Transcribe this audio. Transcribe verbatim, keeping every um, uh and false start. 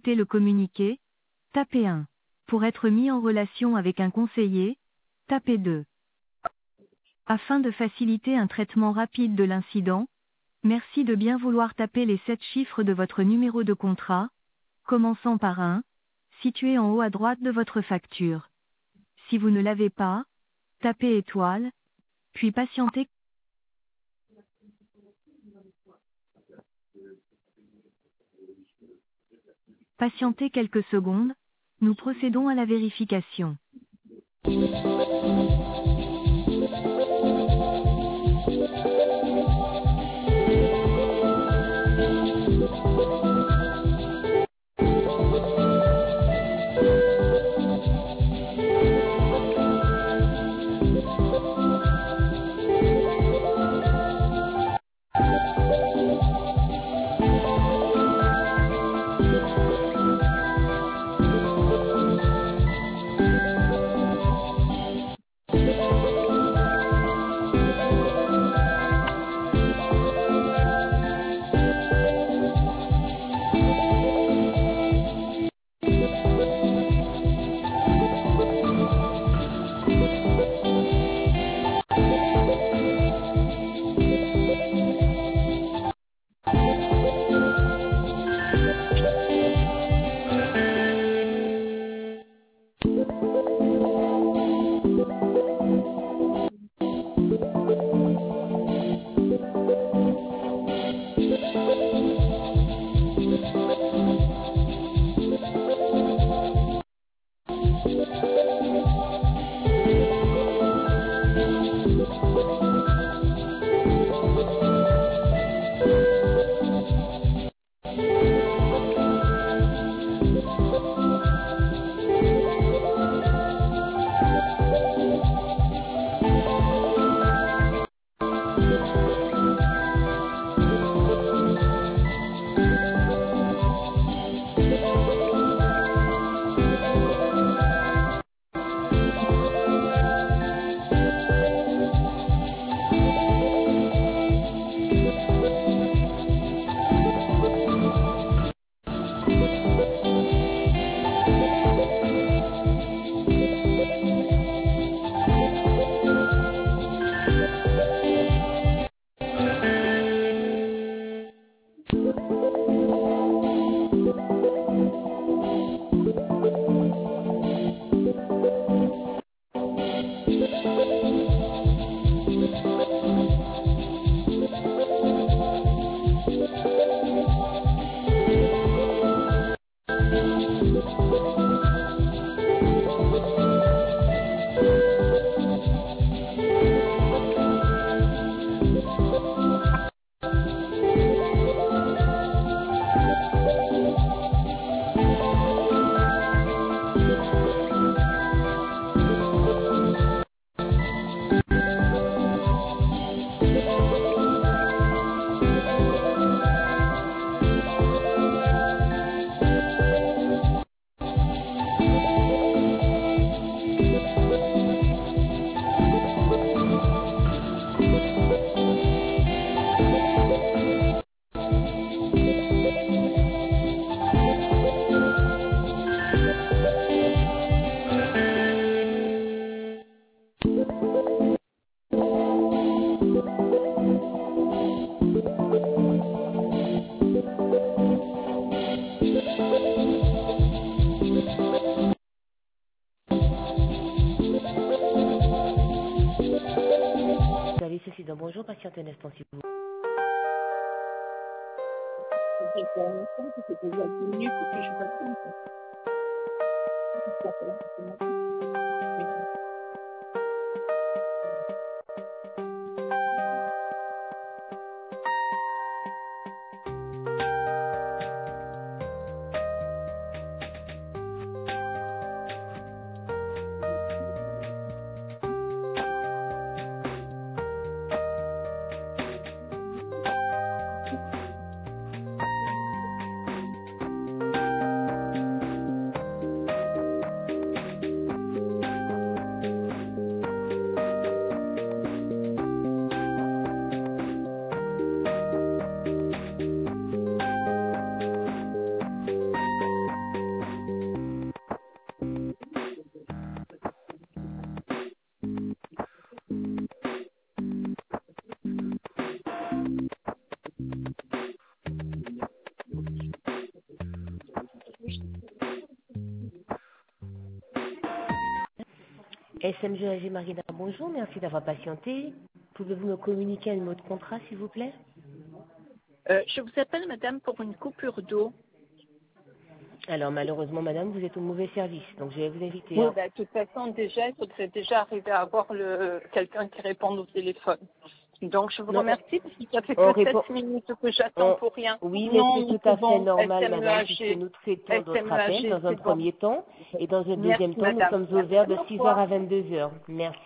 souhaitez le communiquer, tapez un. Pour être mis en relation avec un conseiller, tapez deux. Afin de faciliter un traitement rapide de l'incident, merci de bien vouloir taper les sept chiffres de votre numéro de contrat, commençant par un, situé en haut à droite de votre facture. Si vous ne l'avez pas, tapez étoile, puis patientez. Patientez quelques secondes, nous procédons à la vérification. Bonjour, patiente un instant, s'il vous plaît. S M G A G Marina, bonjour, merci d'avoir patienté. Pouvez-vous me communiquer un numéro de contrat, s'il vous plaît? Euh, je vous appelle, madame, pour une coupure d'eau. Alors, malheureusement, madame, vous êtes au mauvais service, donc je vais vous inviter Oui, à... bah, de toute façon, déjà, il faudrait déjà arriver à avoir le quelqu'un qui réponde au téléphone. Donc, je vous Non, remercie, parce que ça fait on que répond... sept minutes que j'attends on- pour rien. Oui, mais Non, c'est mais tout c'est à fait bon, normal, madame, puisque S M E A G, nous traitons d'autres appels S M E A G, dans un c'est bon. premier temps, et dans un deuxième Merci, temps, nous madame. sommes Merci, ouverts de au six heures revoir. à vingt-deux heures. Merci.